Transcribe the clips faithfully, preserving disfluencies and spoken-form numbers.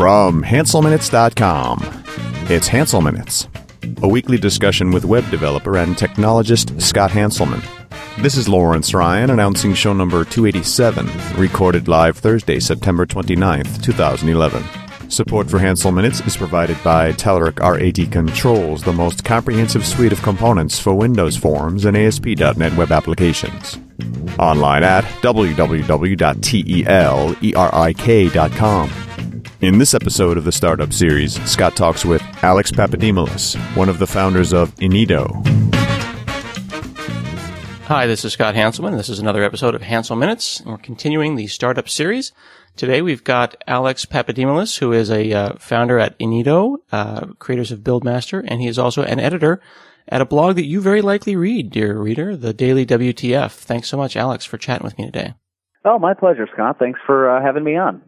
From Hansel Minutes dot com, it's Hansel Minutes, a weekly discussion with web developer and technologist Scott Hanselman. This is Lawrence Ryan announcing show number two eighty-seven, recorded live Thursday, September twenty-ninth, twenty eleven. Support for Hansel Minutes is provided by Telerik R A D Controls, the most comprehensive suite of components for Windows Forms and A S P dot net web applications. Online at w w w dot telerik dot com. In this episode of the Startup Series, Scott talks with Alex Papadimoulis, one of the founders of Inedo. Hi, this is Scott Hanselman. This is another episode of Hansel Minutes, and we're continuing the Startup Series. Today we've got Alex Papadimoulis, who is a uh, founder at Inedo, uh, creators of Buildmaster, and he is also an editor at a blog that you very likely read, dear reader, the Daily W T F. Thanks so much, Alex, for chatting with me today. Oh, my pleasure, Scott. Thanks for uh, having me on.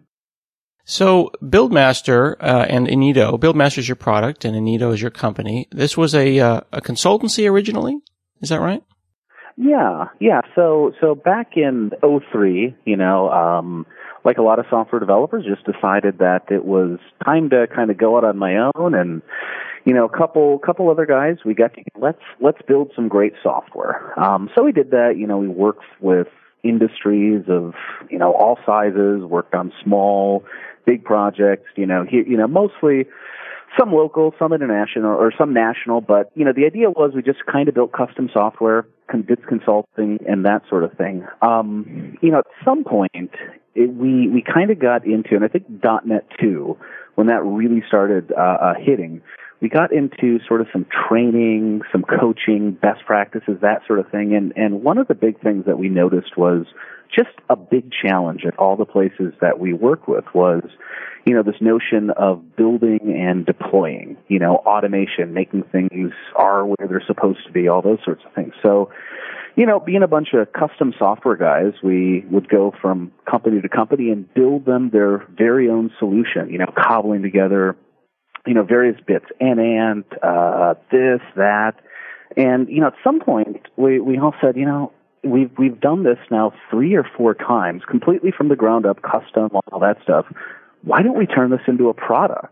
So, Buildmaster uh, and Inedo, Buildmaster is your product and Inedo is your company. This was a uh, a consultancy originally, is that right? Yeah, yeah. So, so back in oh three, you know, um, like a lot of software developers, just decided that it was time to kind of go out on my own, and you know, a couple couple other guys, we got to let's let's build some great software. Um, so we did that. You know, we worked with industries of you know all sizes, worked on small, big projects. You know, here, you know, mostly some local, some international, or some national. But you know, the idea was we just kind of built custom software, did consulting, and that sort of thing. Um, you know, at some point, it, we we kind of got into, and I think dot net two, when that really started uh, uh, hitting, we got into sort of some training, some coaching, best practices, that sort of thing. And and one of the big things that we noticed was just a big challenge at all the places that we work with was, you know, this notion of building and deploying, you know, automation, making things are where they're supposed to be, all those sorts of things. So, you know, being a bunch of custom software guys, we would go from company to company and build them their very own solution, you know, cobbling together, you know, various bits, and, and, uh, this, that. And, you know, at some point, we, we all said, you know, we've, we've done this now three or four times, completely from the ground up, custom, all that stuff. Why don't we turn this into a product?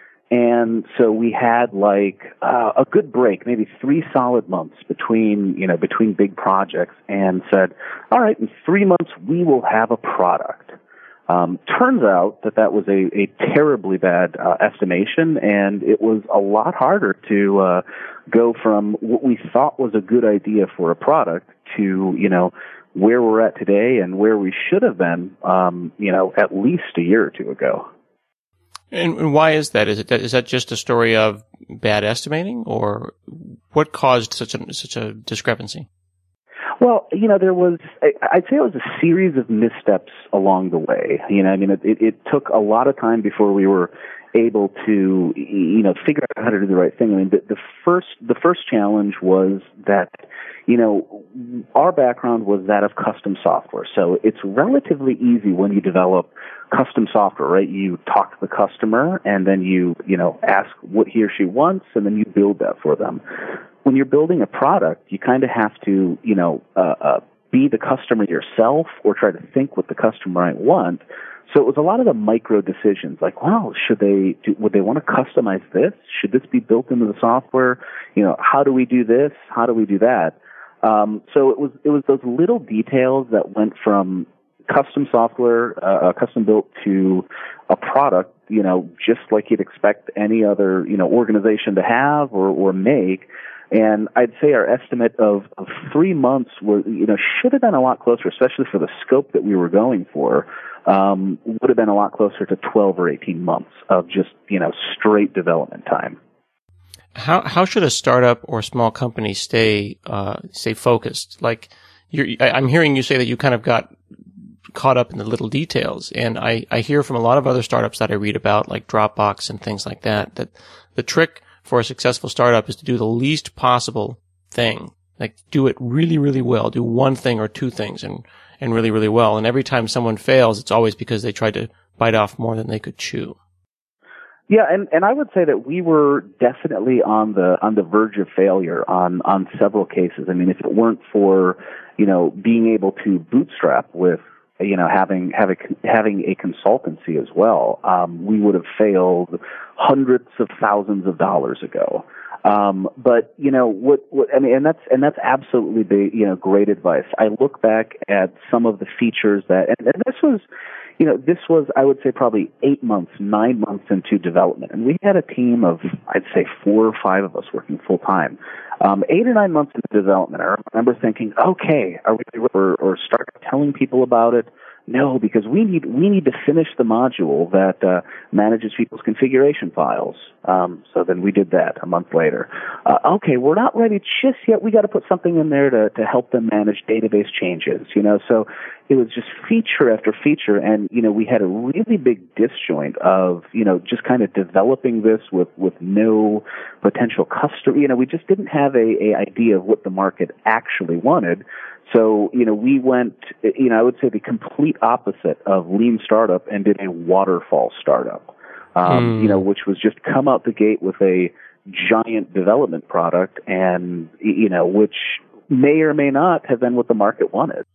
And so we had like, uh, a good break, maybe three solid months between, you know, between big projects, and said, all right, in three months, we will have a product. Um, turns out that that was a, a terribly bad uh, estimation, and it was a lot harder to uh, go from what we thought was a good idea for a product to, you know, where we're at today and where we should have been, um, you know, at least a year or two ago. And, and why is that? Is it that, is that just a story of bad estimating, or what caused such a such a discrepancy? Well, you know, there was, I'd say it was a series of missteps along the way. You know, I mean, it, it took a lot of time before we were able to, you know, figure out how to do the right thing. I mean, the, the first, the first challenge was that, you know, our background was that of custom software. So it's relatively easy when you develop custom software, right? You talk to the customer and then you, you know, ask what he or she wants, and then you build that for them. When you're building a product, you kind of have to, you know, uh, uh, be the customer yourself, or try to think what the customer might want. So it was a lot of the micro decisions, like, wow, should they, do, would they want to customize this? Should this be built into the software? You know, how do we do this? How do we do that? Um, so it was, it was those little details that went from custom software, uh, custom built, to a product, you know, just like you'd expect any other, you know, organization to have or, or make. And I'd say our estimate of, of three months was, you know, should have been a lot closer, especially for the scope that we were going for, um, would have been a lot closer to twelve or eighteen months of just, you know, straight development time. How how should a startup or small company stay uh, stay focused? Like, you're, I'm hearing you say that you kind of got caught up in the little details, and I, I hear from a lot of other startups that I read about, like Dropbox and things like that, that the trick for a successful startup is to do the least possible thing. Like, do it really, really well. Do one thing or two things and, and really, really well. And every time someone fails, it's always because they tried to bite off more than they could chew. Yeah, and, and I would say that we were definitely on the on the verge of failure on, on several cases. I mean, if it weren't for, you know, being able to bootstrap with you know, having having having a consultancy as well, um, we would have failed hundreds of thousands of dollars ago. Um, but you know what, what? I mean, and that's and that's absolutely the, you know great advice. I look back at some of the features that, and, and this was, you know, this was I would say probably eight months, nine months into development, and we had a team of I'd say four or five of us working full time. Um, eight or nine months into development, I remember thinking, okay, are we or, or start telling people about it? No, because we need we need to finish the module that uh, manages people's configuration files. Um, so then we did that a month later. Uh, okay, we're not ready just yet. We got to put something in there to to help them manage database changes. You know, so it was just feature after feature, and you know we had a really big disjoint of you know just kind of developing this with with no potential customer. You know, we just didn't have a, a idea of what the market actually wanted. So, you know, we went, you know, I would say the complete opposite of lean startup and did a waterfall startup, um, mm. you know, which was just come out the gate with a giant development product and, you know, which may or may not have been what the market wanted.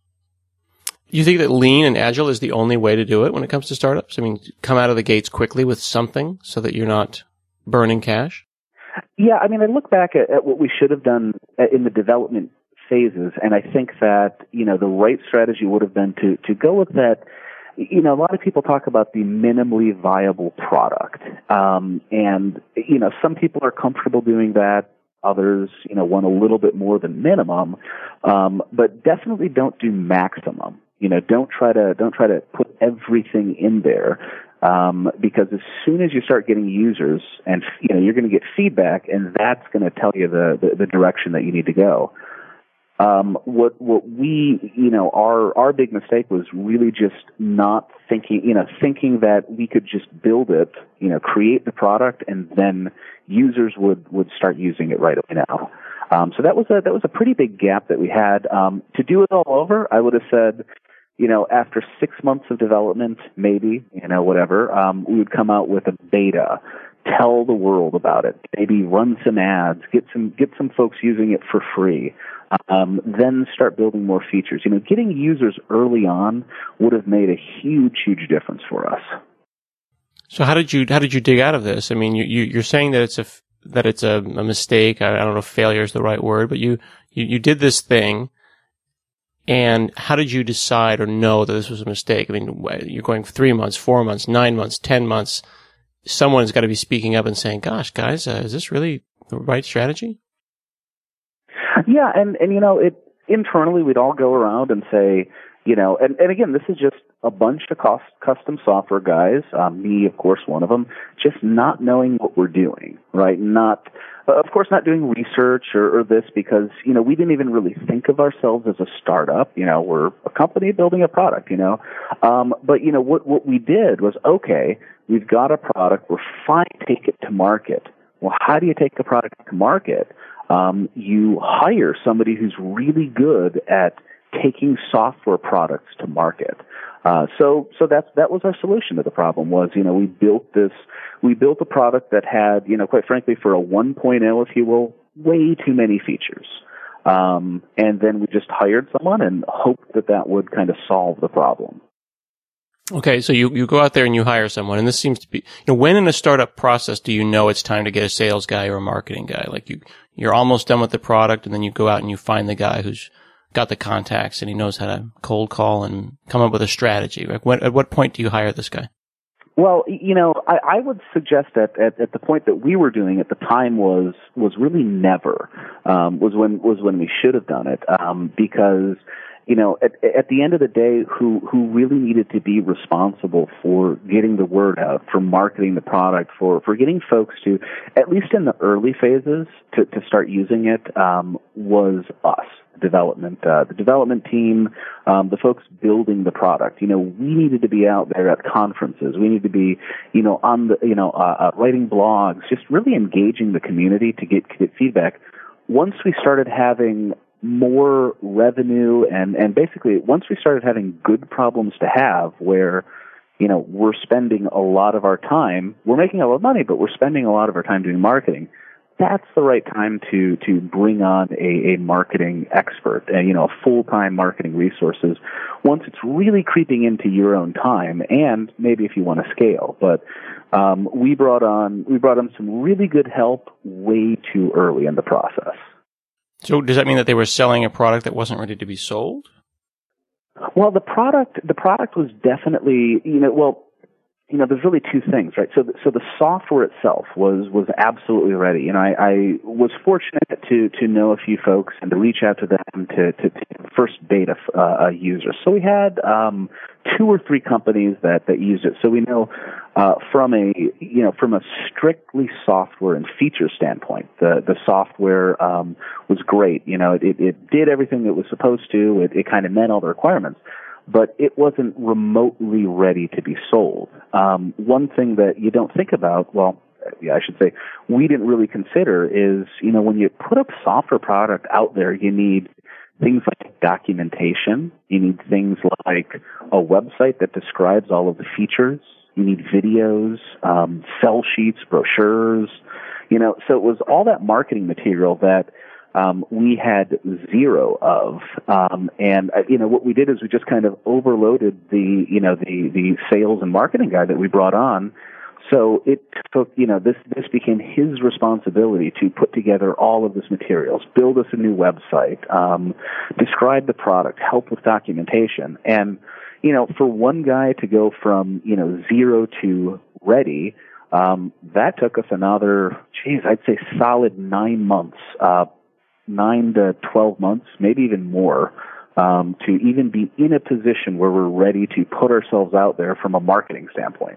You think that lean and agile is the only way to do it when it comes to startups? I mean, come out of the gates quickly with something so that you're not burning cash? Yeah, I mean, I look back at, at what we should have done in the development phases, and I think that, you know, the right strategy would have been to, to go with that. You know, a lot of people talk about the minimally viable product. Um, and, you know, some people are comfortable doing that. Others, you know, want a little bit more than minimum. Um, but definitely don't do maximum. You know, don't try to, don't try to put everything in there. Um, because as soon as you start getting users and, you know, you're going to get feedback, and that's going to tell you the, the, the direction that you need to go. Um, what, what we, you know, our, our big mistake was really just not thinking, you know, thinking that we could just build it, you know, create the product, and then users would, would start using it right away now. Um, so that was a, that was a pretty big gap that we had. Um, to do it all over, I would have said, you know, after six months of development, maybe, you know, whatever, um, we would come out with a beta, tell the world about it, maybe run some ads, get some, get some folks using it for free. Um, then start building more features. You know, getting users early on would have made a huge, huge difference for us. So how did you how did you dig out of this? I mean, you, you you're saying that it's a that it's a, a mistake. I, I don't know if failure is the right word, but you, you you did this thing. And how did you decide or know that this was a mistake? I mean, you're going for three months, four months, nine months, ten months. Someone's got to be speaking up and saying, "Gosh, guys, uh, is this really the right strategy?" Yeah, and, and you know, it internally we'd all go around and say, you know, and, and again, this is just a bunch of cost, custom software guys, um, me, of course, one of them, just not knowing what we're doing, right? Not, uh, of course, not doing research or, or this because, you know, we didn't even really think of ourselves as a startup. You know, we're a company building a product, you know. Um, but, you know, what, what we did was, okay, we've got a product, we're fine, take it to market. Well, how do you take the product to market? Um, you hire somebody who's really good at taking software products to market. Uh, so, so that's, that was our solution to the problem was, you know, we built this, we built a product that had, you know, quite frankly, for a one point oh, if you will, way too many features. Um, and then we just hired someone and hoped that that would kind of solve the problem. Okay, so you, you go out there and you hire someone, and this seems to be, you know, when in a startup process do you know it's time to get a sales guy or a marketing guy? Like you, you're almost done with the product, and then you go out and you find the guy who's got the contacts and he knows how to cold call and come up with a strategy. Like when, at what point do you hire this guy? Well, you know, I, I would suggest that at, at the point that we were doing at the time was was really never um, was when was when we should have done it um, because. You know, at, at the end of the day, who, who really needed to be responsible for getting the word out, for marketing the product, for, for getting folks to, at least in the early phases, to, to start using it, um, was us, development, uh, the development team, um, the folks building the product. You know, we needed to be out there at conferences. We need to be, you know, on the, you know, uh, uh, writing blogs, just really engaging the community to get, get feedback. Once we started having more revenue and, and basically once we started having good problems to have where, you know, we're spending a lot of our time, we're making a lot of money, but we're spending a lot of our time doing marketing. that's the right time to to bring on a, a marketing expert, and you know, a full-time marketing resources once it's really creeping into your own time, and maybe if you want to scale. But um, we brought on we brought on some really good help way too early in the process. So does that mean that they were selling a product that wasn't ready to be sold? Well, the product the product was definitely, you know, well, you know, there's really two things, right? So, so the software itself was was absolutely ready. You know, I, I was fortunate to to know a few folks and to reach out to them to to, to first beta uh, users. So we had um, two or three companies that that used it. So we know uh, from a you know from a strictly software and feature standpoint, the the software um, was great. You know, it it did everything it was supposed to. It, it kind of met all the requirements, but it wasn't remotely ready to be sold. Um, one thing that you don't think about, well, yeah, I should say, we didn't really consider is, you know, when you put a software product out there, you need things like documentation. You need things like a website that describes all of the features. You need videos, um, sell sheets, brochures, you know, so it was all that marketing material that Um, we had zero of, um, and uh, you know what we did is we just kind of overloaded the you know the the sales and marketing guy that we brought on. So it took you know this this became his responsibility to put together all of this materials, build us a new website, um, describe the product, help with documentation, and you know for one guy to go from you know zero to ready, um, that took us another, geez, I'd say solid nine months. Uh, nine to twelve months, maybe even more, um, to even be in a position where we're ready to put ourselves out there from a marketing standpoint,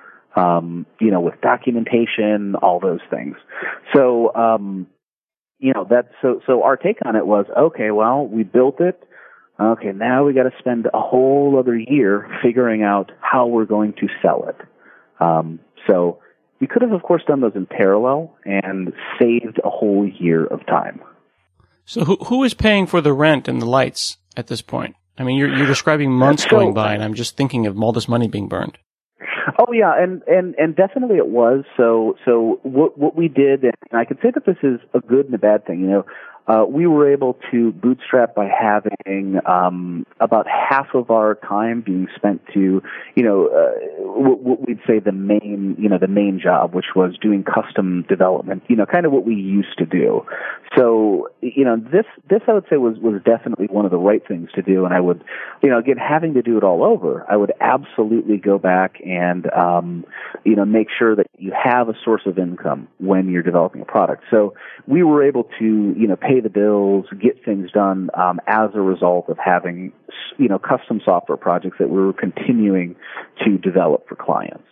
um, you know, with documentation, all those things. So, um, you know, that's, so, so our take on it was, okay, well, we built it. Okay, now we got to spend a whole other year figuring out how we're going to sell it. Um, so we could have, of course, done those in parallel and saved a whole year of time. So who who is paying for the rent and the lights at this point? I mean, you're you're describing months so, going by, and I'm just thinking of all this money being burned. Oh yeah, and and and definitely it was. So so what what we did, and I could say that this is a good and a bad thing. You know, uh, we were able to bootstrap by having um, about half of our time being spent to, you know, uh, what, what we'd say the main, you know, the main job, which was doing custom development. You know, kind of what we used to do. So, you know, this this I would say was was definitely one of the right things to do. And I would, you know, again, having to do it all over, I would absolutely go back and, um, you know, make sure that you have a source of income when you're developing a product. So we were able to, you know, pay the bills, get things done um, as a result of having, you know, custom software projects that we were continuing to develop for clients.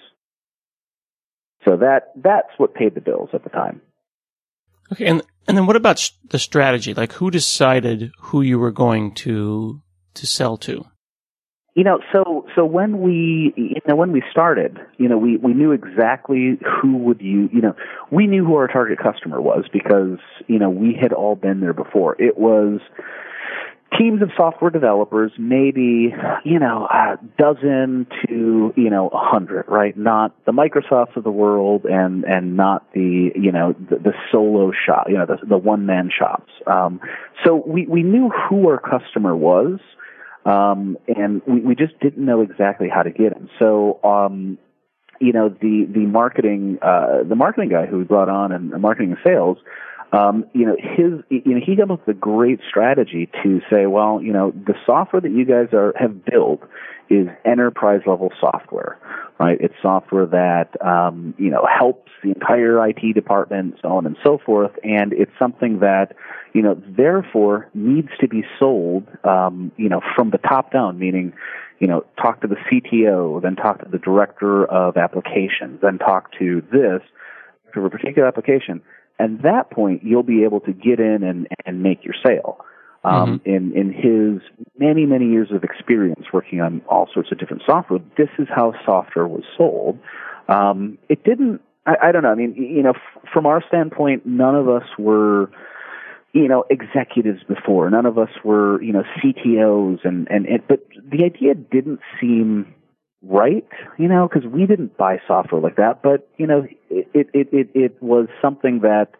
So that that's what paid the bills at the time. Okay, and and then what about the strategy? Like, who decided who you were going to to sell to? You know, so so when we you know when we started, you know, we, we knew exactly who would you you know we knew who our target customer was because you know we had all been there before. It was teams of software developers, maybe you know a dozen to you know a hundred, right? Not the Microsofts of the world, and and not the you know the, the solo shop, you know the the one man shops. Um, so we we knew who our customer was. Um, and we, we just didn't know exactly how to get him. So, um, you know, the, the marketing, uh, the marketing guy who we brought on and marketing and sales, um, you know, his, you know, he came up with a great strategy to say, well, you know, the software that you guys are, have built is enterprise level software, right? It's software that, um, you know, helps the entire I T department, so on and so forth. And it's something that, you know, therefore needs to be sold, um, you know, from the top down, meaning, you know, talk to the C T O, then talk to the director of applications, then talk to this, for a particular application. At that point, you'll be able to get in and, and make your sale. Um, mm-hmm. in, in his many, many years of experience working on all sorts of different software, this is how software was sold. Um, it didn't, I, I don't know, I mean, you know, f- from our standpoint, none of us were, you know, executives before. None of us were, you know, C T Os and, and, and but the idea didn't seem right, you know, because we didn't buy software like that, but, you know, it, it, it, it was something that,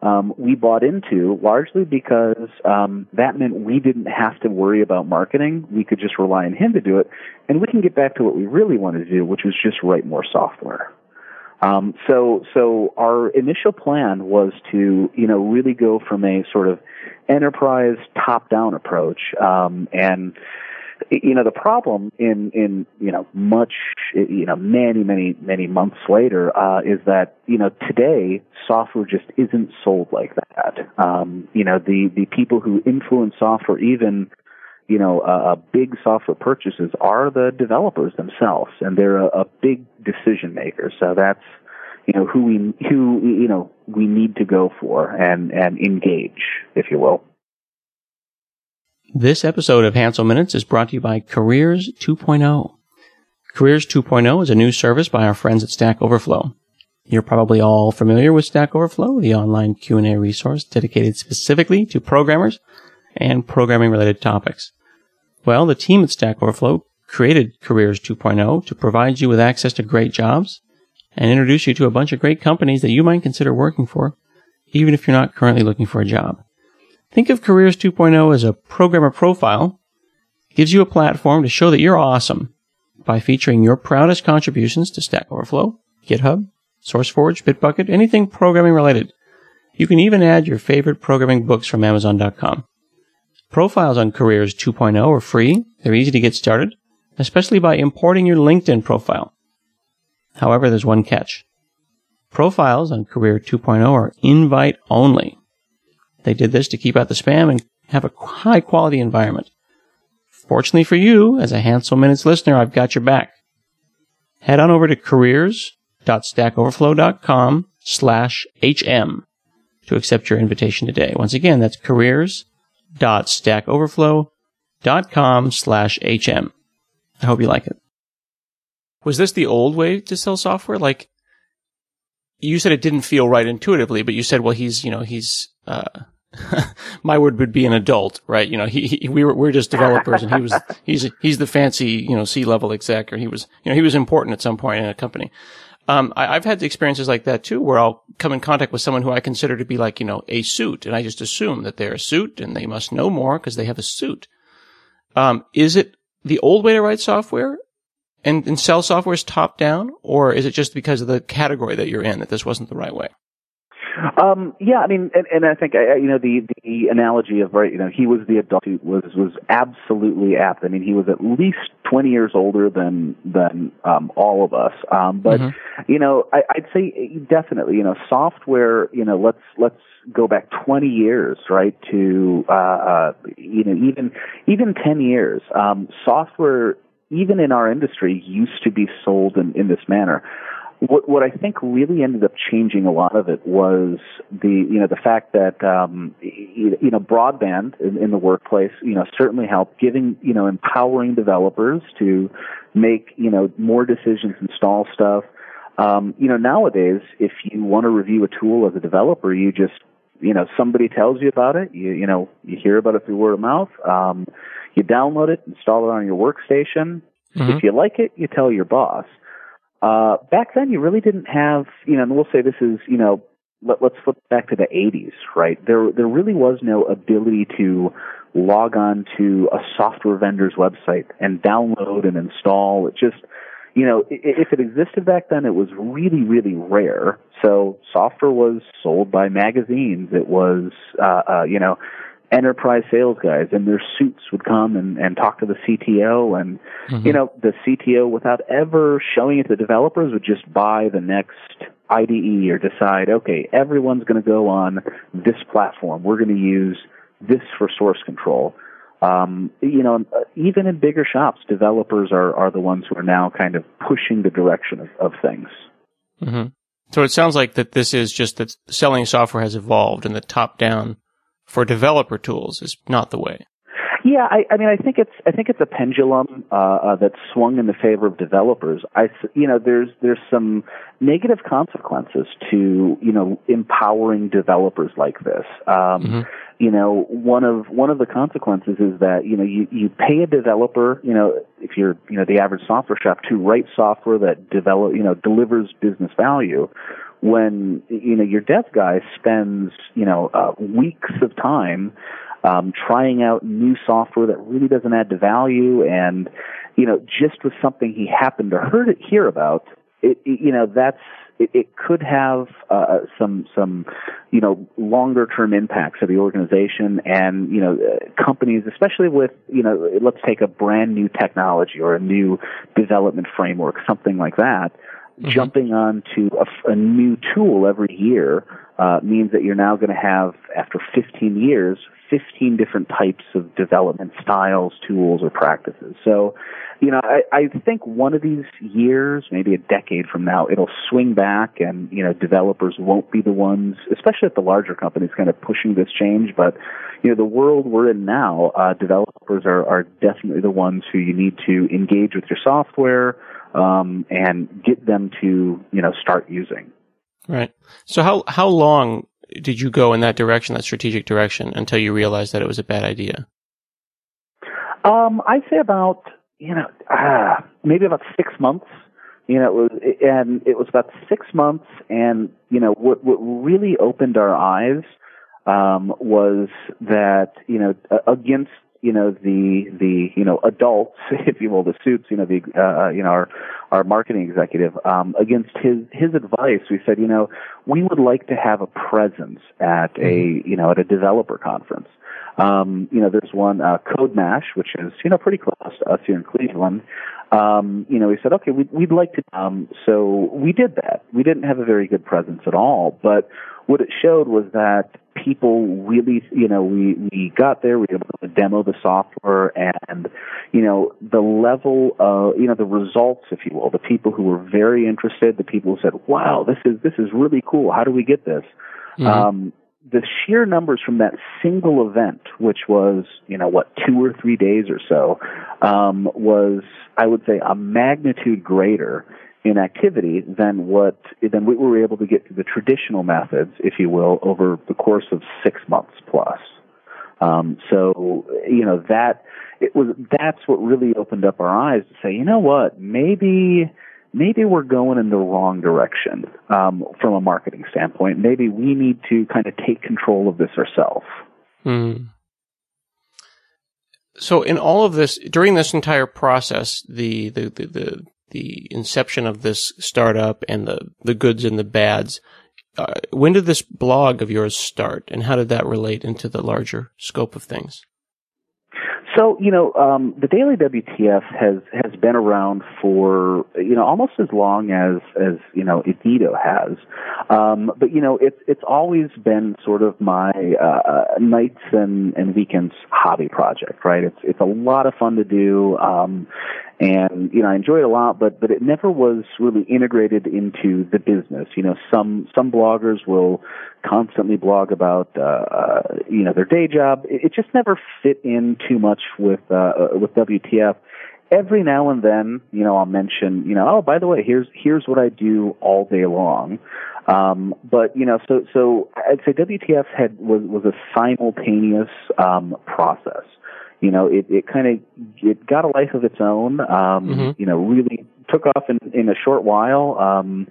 um, we bought into largely because um, that meant we didn't have to worry about marketing. We could just rely on him to do it, and we can get back to what we really wanted to do, which was just write more software. Um, so, so our initial plan was to, you know, really go from a sort of enterprise top-down approach, um, and you know, the problem in, in, you know, much, you know, many, many, many months later, uh, is that, you know, today software just isn't sold like that. Um, you know, the, the people who influence software, even, you know, uh, big software purchases are the developers themselves, and they're a, a big decision maker. So that's, you know, who we, who, you know, we need to go for and, and engage, if you will. This episode of Hansel Minutes is brought to you by Careers two point oh. Careers two point oh is a new service by our friends at Stack Overflow. You're probably all familiar with Stack Overflow, the online Q and A resource dedicated specifically to programmers and programming-related topics. Well, the team at Stack Overflow created Careers two point oh to provide you with access to great jobs and introduce you to a bunch of great companies that you might consider working for, even if you're not currently looking for a job. Think of Careers two point oh as a programmer profile. It gives you a platform to show that you're awesome by featuring your proudest contributions to Stack Overflow, GitHub, SourceForge, Bitbucket, anything programming related. You can even add your favorite programming books from Amazon dot com. Profiles on Careers two point oh are free. They're easy to get started, especially by importing your LinkedIn profile. However, there's one catch. Profiles on Career two point oh are invite only. They did this to keep out the spam and have a high-quality environment. Fortunately for you, as a Hansel Minutes listener, I've got your back. Head on over to careers.stackoverflow.com slash HM to accept your invitation today. Once again, that's careers.stackoverflow.com slash HM. I hope you like it. Was this the old way to sell software? Like, you said it didn't feel right intuitively, but you said, well, he's, you know, he's, uh, my word would be an adult, right? You know, he, he we were, we're just developers, and he was, he's, he's the fancy, you know, C-level exec, or he was, you know, he was important at some point in a company. Um, I, I've had experiences like that too, where I'll come in contact with someone who I consider to be like, you know, a suit, and I just assume that they're a suit and they must know more because they have a suit. Um, is it the old way to write software and, and sell software is top down, or is it just because of the category that you're in that this wasn't the right way? Um, yeah, I mean, and, and I think, uh, you know, the, the analogy of, right, you know, he was the adult was, was absolutely apt. I mean, he was at least twenty years older than, than, um, all of us. Um, but, mm-hmm. you know, I, I'd say definitely, you know, software, you know, let's, let's go back twenty years, right, to, uh, uh, you know, even, even ten years, um, software, even in our industry, used to be sold in, in this manner. What, what I think really ended up changing a lot of it was the, you know, the fact that, um, you, you know, broadband in, in the workplace, you know, certainly helped giving, you know, empowering developers to make, you know, more decisions, install stuff. Um, you know, nowadays, if you want to review a tool as a developer, you just, you know, somebody tells you about it. You, you know, you hear about it through word of mouth. Um, you download it, install it on your workstation. Mm-hmm. If you like it, you tell your boss. Uh, back then, you really didn't have, you know, and we'll say this is, you know, let, let's flip back to the eighties, right? There, there really was no ability to log on to a software vendor's website and download and install. It just, you know, if it existed back then, it was really, really rare. So software was sold by magazines. It was, uh, uh, you know, enterprise sales guys in their suits would come and, and talk to the C T O, and, mm-hmm. you know, the C T O, without ever showing it to developers, would just buy the next I D E or decide, okay, everyone's going to go on this platform. We're going to use this for source control. Um, you know, even in bigger shops, developers are, are the ones who are now kind of pushing the direction of, of things. Mm-hmm. So it sounds like that this is just that selling software has evolved, and the top-down for developer tools is not the way. Yeah, I, I mean, I think it's I think it's a pendulum uh, uh, that's swung in the favor of developers. I, you know, there's there's some negative consequences to, you know, empowering developers like this. Um, mm-hmm. You know, one of one of the consequences is that, you know, you, you pay a developer, you know, if you're, you know, the average software shop, to write software that develop, you know, delivers business value. when, you know, your dev guy spends, you know, uh, weeks of time um, trying out new software that really doesn't add to value, and, you know, just with something he happened to heard it, hear about, it, it, you know, that's, it, it could have uh, some, some, you know, longer term impacts of the organization and, you know, uh, companies, especially with, you know, let's take a brand new technology or a new development framework, something like that. Mm-hmm. Jumping onto a, a new tool every year uh, means that you're now going to have, after fifteen years, fifteen different types of development styles, tools, or practices. So, you know, I, I think one of these years, maybe a decade from now, it'll swing back and, you know, developers won't be the ones, especially at the larger companies, kind of pushing this change. But, you know, the world we're in now, uh, developers are, are definitely the ones who you need to engage with your software, Um, and get them to, you know, start using. Right. So how, how long did you go in that direction, that strategic direction, until you realized that it was a bad idea? Um, I'd say about, you know, uh, maybe about six months. You know, it was, and it was about six months, and, you know, what, what really opened our eyes, um, was that, you know, against, you know, the, the, you know, adults, if you will, the suits, you know, the, uh, you know, our, our marketing executive, um, against his, his advice, we said, you know, we would like to have a presence at a, you know, at a developer conference. Um, you know, there's one, uh, Code Mash, which is, you know, pretty close to us here in Cleveland. Um, you know, we said, okay, we'd, we'd like to, um, so we did that. We didn't have a very good presence at all, but what it showed was that people really, you know, we, we got there, we were able to demo the software, and, you know, the level of, you know, the results, if you will, the people who were very interested, the people who said, wow, this is, this is really cool. How do we get this? Mm-hmm. Um, the sheer numbers from that single event, which was, you know, what, two or three days or so, um, was, I would say, a magnitude greater in activity than what than we were able to get through the traditional methods, if you will, over the course of six months plus. Um, so, you know, that it was that's what really opened up our eyes to say, you know what, maybe maybe we're going in the wrong direction um, from a marketing standpoint. Maybe we need to kind of take control of this ourselves. Mm. So, in all of this, during this entire process, the the the, the the inception of this startup and the, the goods and the bads, uh, when did this blog of yours start, and how did that relate into the larger scope of things? So, you know, um, the Daily W T F has, has been around for, you know, almost as long as, as, you know, Edito has. Um, but, you know, it's, it's always been sort of my, uh, nights and, and weekends hobby project, right? It's, it's a lot of fun to do. Um, and, you know, I enjoy it a lot, but, but it never was really integrated into the business. You know, some, some bloggers will constantly blog about, uh, uh you know, their day job. It, it just never fit in too much with, uh, with W T F. Every now and then, you know, I'll mention, you know, oh, by the way, here's, here's what I do all day long. Um, but, you know, so, so I'd say W T F had, was, was a simultaneous, um, process. You know, it, it kind of, it got a life of its own, um, mm-hmm. you know, really took off in, in a short while, um,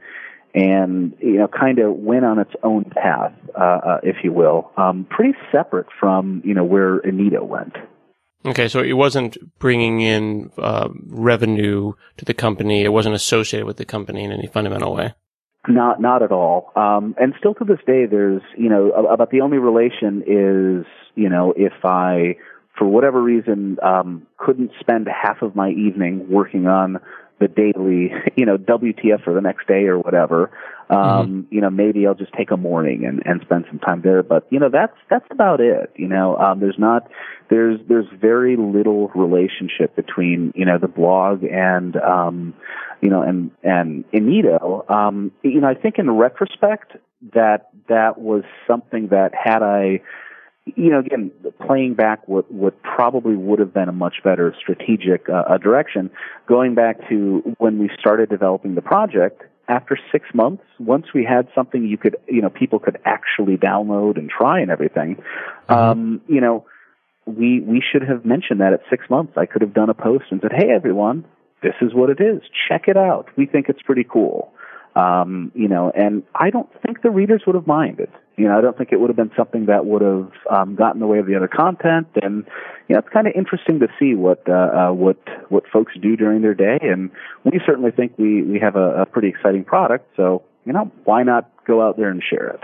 and, you know, kind of went on its own path, uh, uh, if you will, um, pretty separate from, you know, where Edito went. Okay, so it wasn't bringing in uh, revenue to the company. It wasn't associated with the company in any fundamental way. Not, not at all. Um, and still to this day, there's, you know, about the only relation is, you know, if I, for whatever reason, um, couldn't spend half of my evening working on the daily, you know, W T F for the next day or whatever, um, mm-hmm. you know, maybe I'll just take a morning and, and spend some time there. But, you know, that's, that's about it. You know, um, there's not, there's, there's very little relationship between, you know, the blog and, um, you know, and, and Edito. Um, you know, I think in retrospect that, that was something that had I, you know, again, playing back what, what probably would have been a much better strategic uh, direction, going back to when we started developing the project, after six months, once we had something you could, you know, people could actually download and try and everything, mm-hmm. um, you know, we, we should have mentioned that at six months. I could have done a post and said, hey, everyone, this is what it is. Check it out. We think it's pretty cool. Um, you know, and I don't think the readers would have minded. You know, I don't think it would have been something that would have um, gotten in the way of the other content. And you know, it's kind of interesting to see what uh, uh, what what folks do during their day. And we certainly think we we have a, a pretty exciting product. So you know, why not go out there and share it?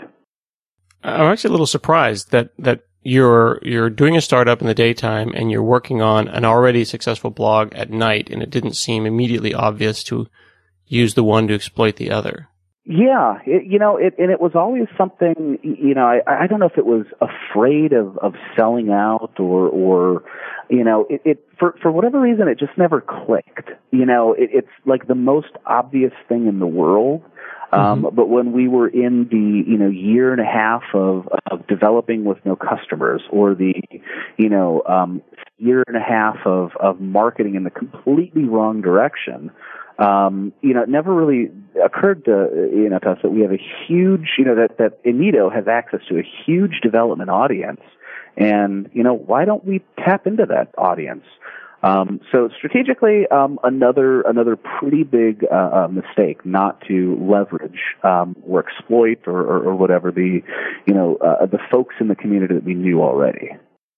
I'm actually a little surprised that that you're you're doing a startup in the daytime and you're working on an already successful blog at night, and it didn't seem immediately obvious to use the one to exploit the other. Yeah, it, you know, it, and it was always something, you know, I, I don't know if it was afraid of, of selling out or, or, you know, it, it for, for whatever reason, it just never clicked. You know, it, it's like the most obvious thing in the world. Um, mm-hmm. But when we were in the, you know, year and a half of, of developing with no customers, or the, you know, um, year and a half of, of marketing in the completely wrong direction, Um, you know, it never really occurred to, you know, to us that we have a huge, you know, that, that Enito has access to a huge development audience. And, you know, why don't we tap into that audience? Um, so strategically, um, another, another pretty big, uh, uh, mistake not to leverage, um, or exploit or, or, or whatever the, you know, uh, the folks in the community that we knew already.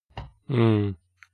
Mm.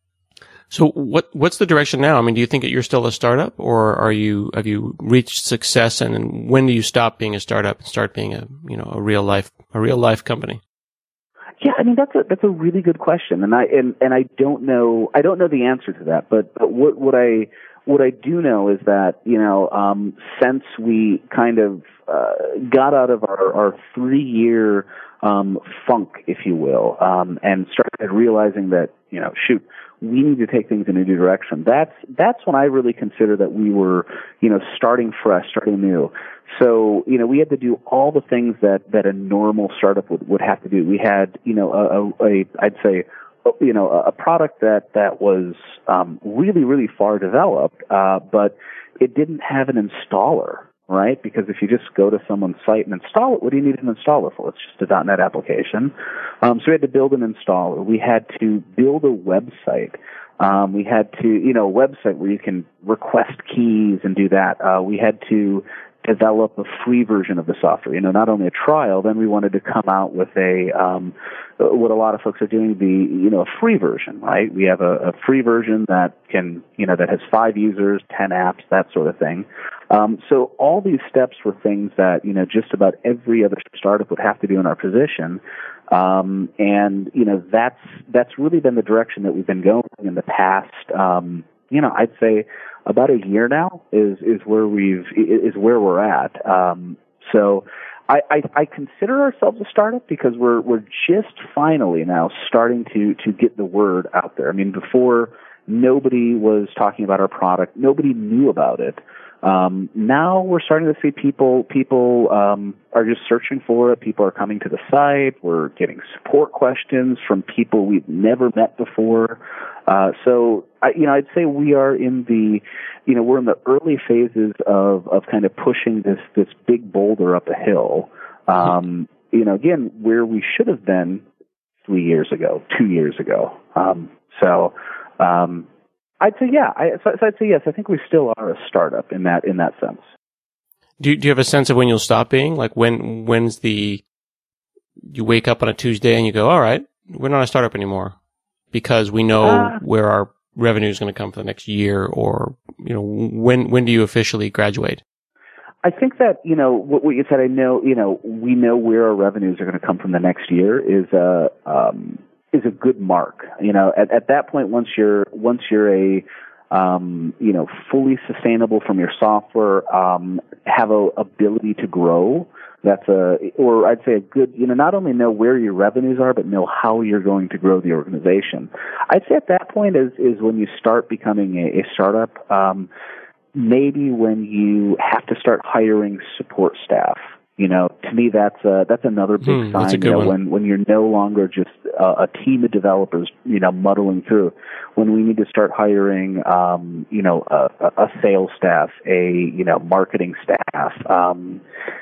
So what what's the direction now? I mean, do you think that you're still a startup, or are you have you reached success, and when do you stop being a startup and start being a you know a real life a real life company? Yeah, I mean that's a that's a really good question, and I and, and I don't know I don't know the answer to that, but, but what what I what I do know is that you know um, since we kind of uh, got out of our, our three year um, funk, if you will, um, and started realizing that you know shoot. we need to take things in a new direction. That's that's when I really consider that we were, you know, starting fresh, starting new. So, you know, we had to do all the things that, that a normal startup would, would have to do. We had, you know, a, a, a I'd say, you know, a product that that was um, really, really far developed, uh, but it didn't have an installer. Right? Because if you just go to someone's site and install it, what do you need an installer for? It's just a dot net application. Um, so we had to build an installer. We had to build a website. Um, we had to, you know, a website where you can request keys and do that. Uh, we had to develop a free version of the software. You know, not only a trial, then we wanted to come out with a, um, what a lot of folks are doing, the, you know, a free version, right? We have a, a free version that can, you know, that has five users, ten apps, that sort of thing. Um, so all these steps were things that, you know, just about every other startup would have to do in our position. Um, and, you know, that's, that's really been the direction that we've been going in the past, um, you know, I'd say about a year now is, is where we've, is where we're at. Um, so I, I, I consider ourselves a startup because we're, we're just finally now starting to, to get the word out there. I mean, before nobody was talking about our product, nobody knew about it. Um, now we're starting to see people, people, um, are just searching for it. People are coming to the site. We're getting support questions from people we've never met before. Uh, so, I, you know, I'd say we are in the, you know, we're in the early phases of, of kind of pushing this, this big boulder up a hill. Um, you know, again, where we should have been three years ago, two years ago. Um, so, um, I'd say yeah. I, so, so I'd say yes. I think we still are a startup in that in that sense. Do you, do you have a sense of when you'll stop being? Like when when's the you wake up on a Tuesday and you go, all right, we're not a startup anymore because we know uh, where our revenue is going to come for the next year, or you know when when do you officially graduate? I think that you know what, what you said. I know you know we know where our revenues are going to come from the next year is a. Um, is a good mark. You know, at, at that point, once you're, once you're a, um, you know, fully sustainable from your software, um, have a ability to grow, that's a, or I'd say a good, you know, not only know where your revenues are, but know how you're going to grow the organization. I'd say at that point is, is when you start becoming a, a startup, um, maybe when you have to start hiring support staff. You know, to me, that's a, that's another big hmm, sign. You know, when when you're no longer just a, a team of developers, you know, muddling through. When we need to start hiring, um, you know, a, a sales staff, a you know, marketing staff, um,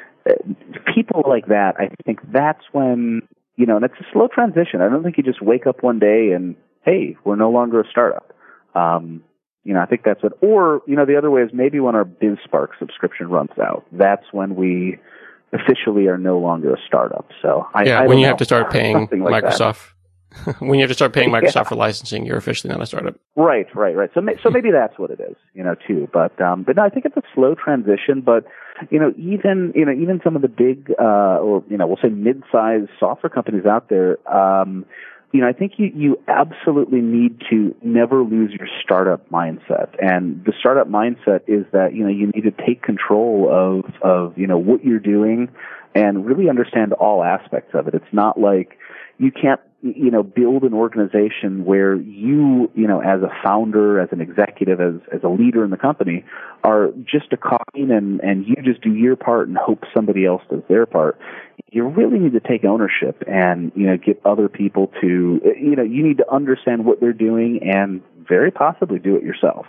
people like that. I think that's when you know, and it's a slow transition. I don't think you just wake up one day and hey, we're no longer a startup. Um, You know, I think that's it. Or, you know, the other way is maybe when our BizSpark subscription runs out, that's when we officially are no longer a startup. So I, yeah, I when you know. have to start paying like Microsoft, when you have to start paying Microsoft yeah. for licensing, you're officially not a startup. Right, right, right. So, so maybe that's what it is, you know, too. But, um, but no, I think it's a slow transition. But, you know, even, you know, even some of the big, uh, or you know, we'll say mid-sized software companies out there, um, you know, I think you, you absolutely need to never lose your startup mindset. And the startup mindset is that, you know, you need to take control of, of, you know, what you're doing and really understand all aspects of it. It's not like you can't, you know, build an organization where you, you know, as a founder, as an executive, as, as a leader in the company, are just a cog and, and you just do your part and hope somebody else does their part. You really need to take ownership and, you know, get other people to, you know, you need to understand what they're doing and very possibly do it yourself.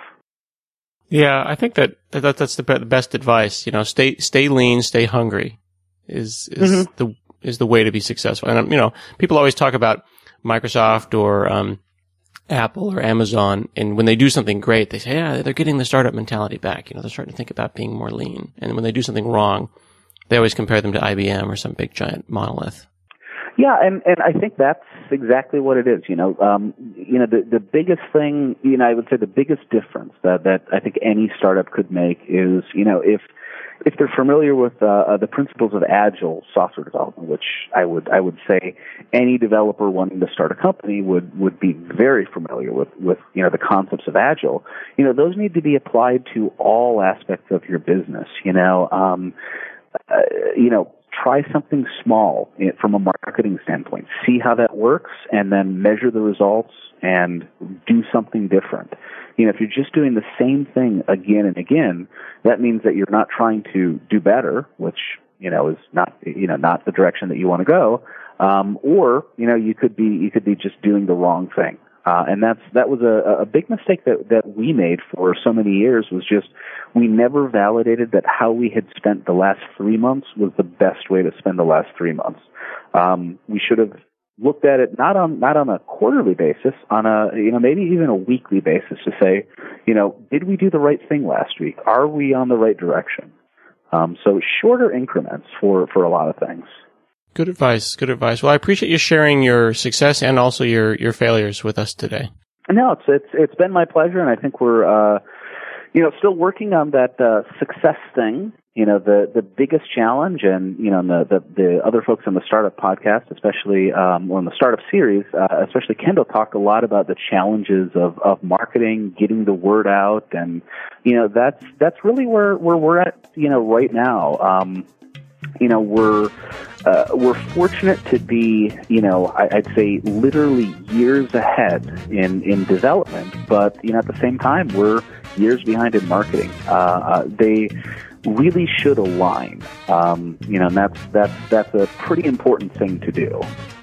Yeah, I think that, that that's the best advice. You know, stay, stay lean, stay hungry is, is mm-hmm. the, is the way to be successful. And, you know, people always talk about Microsoft or, um, Apple or Amazon, and when they do something great, they say, yeah, they're getting the startup mentality back. You know, they're starting to think about being more lean. And when they do something wrong, they always compare them to I B M or some big giant monolith. Yeah, and, and I think that's exactly what it is. You know, um, you know, the, the biggest thing, you know, I would say the biggest difference that, that I think any startup could make is, you know, if, if they're familiar with uh, uh, the principles of agile software development, which I would I would say any developer wanting to start a company would, would be very familiar with, with you know the concepts of agile. You know, those need to be applied to all aspects of your business. You know, um, uh, you know, try something small from a marketing standpoint. See how that works, and then measure the results and do something different. You know, if you're just doing the same thing again and again, that means that you're not trying to do better, which, you know, is not, you know, not the direction that you want to go. Um, or, you know, you could be, you could be just doing the wrong thing. Uh, and that's, that was a, a big mistake that, that we made for so many years, was just, we never validated that how we had spent the last three months was the best way to spend the last three months. Um, we should have looked at it not on not on a quarterly basis, on a you know maybe even a weekly basis to say, you know, did we do the right thing last week? Are we on the right direction? Um, so shorter increments for, for a lot of things. Good advice. Good advice. Well, I appreciate you sharing your success and also your, your failures with us today. No, it's it's it's been my pleasure, and I think we're uh, you know still working on that uh, success thing. You know, the, the biggest challenge, and, you know, the, the, the other folks on the Startup podcast, especially, um, or in the Startup series, uh, especially Kendall, talked a lot about the challenges of, of marketing, getting the word out. And, you know, that's, that's really where, where we're at, you know, right now. Um, you know, we're, uh, we're fortunate to be, you know, I, I'd say literally years ahead in, in development, but, you know, at the same time, we're years behind in marketing. Uh, uh they, really should align, um, you know, and that's that's that's a pretty important thing to do.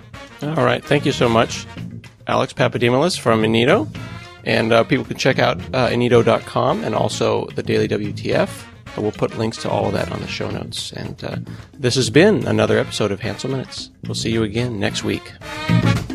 All right, thank you so much, Alex Papadimoulis from Inedo, and uh, people can check out uh, inedo dot com and also the Daily W T F. We'll put links to all of that on the show notes. And uh, this has been another episode of Hansel Minutes. We'll see you again next week.